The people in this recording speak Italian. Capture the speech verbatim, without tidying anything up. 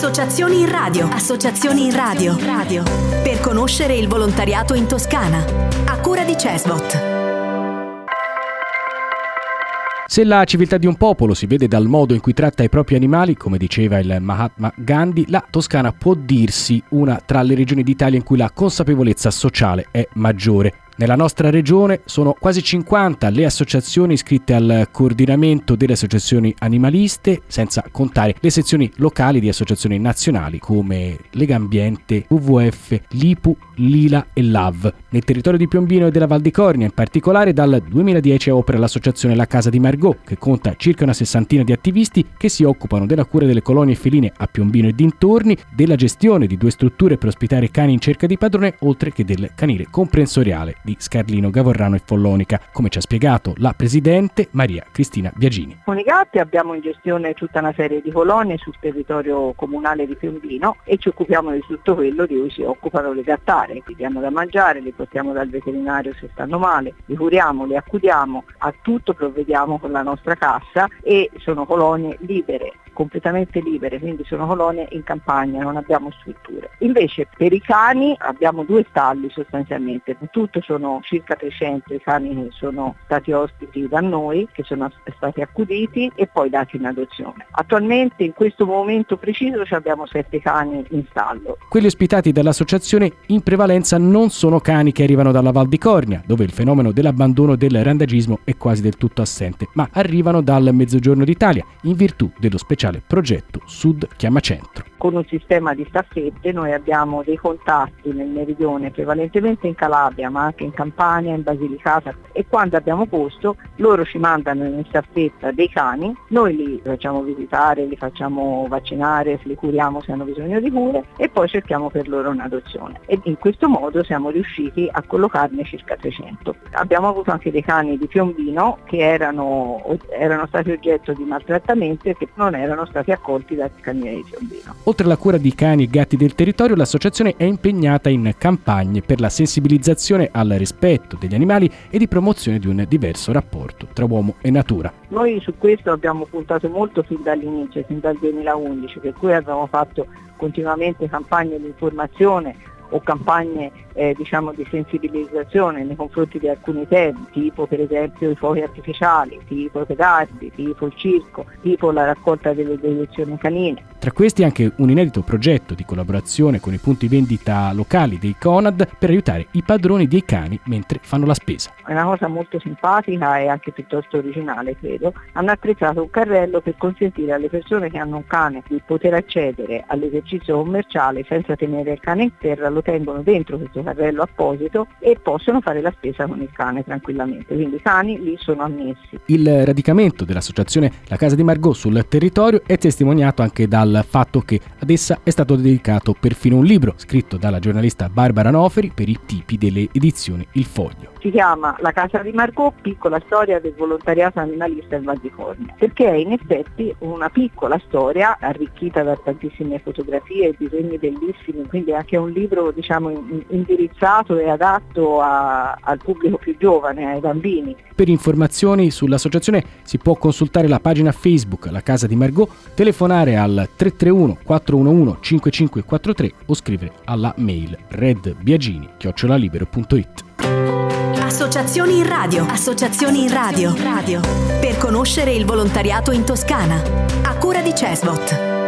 Associazioni in radio. Associazioni in radio. Radio. Per conoscere il volontariato in Toscana. A cura di Cesbot. Se la civiltà di un popolo si vede dal modo in cui tratta i propri animali, come diceva il Mahatma Gandhi, la Toscana può dirsi una tra le regioni d'Italia in cui la consapevolezza sociale è maggiore. Nella nostra regione sono quasi cinquanta le associazioni iscritte al coordinamento delle associazioni animaliste, senza contare le sezioni locali di associazioni nazionali come Legambiente, W W F, L'I P U, Lila e L A V. Nel territorio di Piombino e della Val di Cornia, in particolare, dal duemiladieci opera l'associazione La Casa di Margot, che conta circa una sessantina di attivisti che si occupano della cura delle colonie feline a Piombino e dintorni, della gestione di due strutture per ospitare cani in cerca di padrone, oltre che del canile comprensoriale di Scarlino, Gavorrano e Follonica, come ci ha spiegato la presidente Maria Cristina Biagini. Con i gatti abbiamo in gestione tutta una serie di colonie sul territorio comunale di Piombino e ci occupiamo di tutto quello di cui si occupano le gattare. Li diamo da mangiare, li portiamo dal veterinario se stanno male, li curiamo, li accudiamo, a tutto provvediamo con la nostra cassa e sono colonie libere, completamente libere, quindi sono colonie in campagna, non abbiamo strutture. Invece per i cani abbiamo due stalli sostanzialmente, tutto sono circa trecento i cani che sono stati ospiti da noi, che sono stati accuditi e poi dati in adozione. Attualmente in questo momento preciso abbiamo sette cani in stallo. Quelli ospitati dall'associazione in prevalenza non sono cani che arrivano dalla Val di Cornia, dove il fenomeno dell'abbandono del randagismo è quasi del tutto assente, ma arrivano dal Mezzogiorno d'Italia in virtù dello speciale progetto Sud Chiama Centro. Con un sistema di staffette noi abbiamo dei contatti nel meridione, prevalentemente in Calabria, ma anche in Campania, in Basilicata, e quando abbiamo posto loro ci mandano in staffetta dei cani, noi li facciamo visitare, li facciamo vaccinare, li curiamo se hanno bisogno di cure e poi cerchiamo per loro un'adozione. E in questo modo siamo riusciti a collocarne circa trecento. Abbiamo avuto anche dei cani di Piombino che erano, erano stati oggetto di maltrattamento e che non erano stati accolti dal canile di Piombino. Oltre alla cura di cani e gatti del territorio, l'associazione è impegnata in campagne per la sensibilizzazione al rispetto degli animali e di promozione di un diverso rapporto tra uomo e natura. Noi su questo abbiamo puntato molto fin dall'inizio, fin dal duemilaundici, per cui abbiamo fatto continuamente campagne di informazione o campagne eh, diciamo di sensibilizzazione nei confronti di alcuni temi, tipo per esempio i fuochi artificiali, tipo i petardi, tipo il circo, tipo la raccolta delle deiezioni canine. Tra questi anche un inedito progetto di collaborazione con i punti vendita locali dei Conad per aiutare i padroni dei cani mentre fanno la spesa. È una cosa molto simpatica e anche piuttosto originale, credo. Hanno attrezzato un carrello per consentire alle persone che hanno un cane di poter accedere all'esercizio commerciale senza tenere il cane in terra, lo tengono dentro questo carrello apposito e possono fare la spesa con il cane tranquillamente, quindi i cani lì sono ammessi. Il radicamento dell'associazione La Casa di Margot sul territorio è testimoniato anche dal fatto che ad essa è stato dedicato perfino un libro scritto dalla giornalista Barbara Noferi per i tipi delle edizioni Il Foglio. Si chiama La Casa di Margot, piccola storia del volontariato animalista in Val di Cornia, perché è in effetti una piccola storia arricchita da tantissime fotografie e disegni bellissimi, quindi è anche un libro diciamo indirizzato e adatto a, al pubblico più giovane, ai bambini. Per informazioni sull'associazione si può consultare la pagina Facebook La Casa di Margot, telefonare al tre tre uno quattro uno uno cinque cinque quattro tre o scrivere alla mail redbiagini chiocciola libero punto it. Associazioni in radio. Associazioni in radio. Radio. Per conoscere il volontariato in Toscana. A cura di Cesbot.